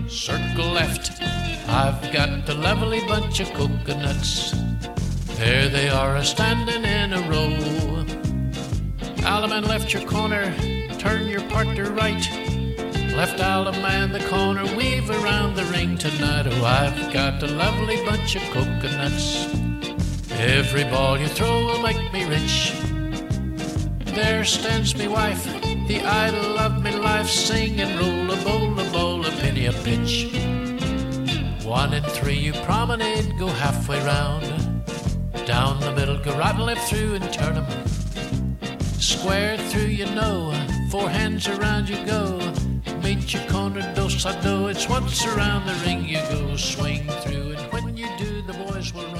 Circle left, I've got a lovely bunch of coconuts. There they are a-standing in a row. Alaman left your corner, turn your partner right. Left Alaman the corner, weave around the ring tonight. Oh, I've got a lovely bunch of coconuts. Every ball you throw will make me rich. There stands me wife, the idol of me life, singing roll a bowl, a penny a pitch. 1 and 3 you promenade, go halfway round. Down the middle, go right and left through and turn 'em. Square through you know, 4 hands around you go. Meet your corner, dos a do, it's once around the ring you go. Swing through, and when you do, the boys will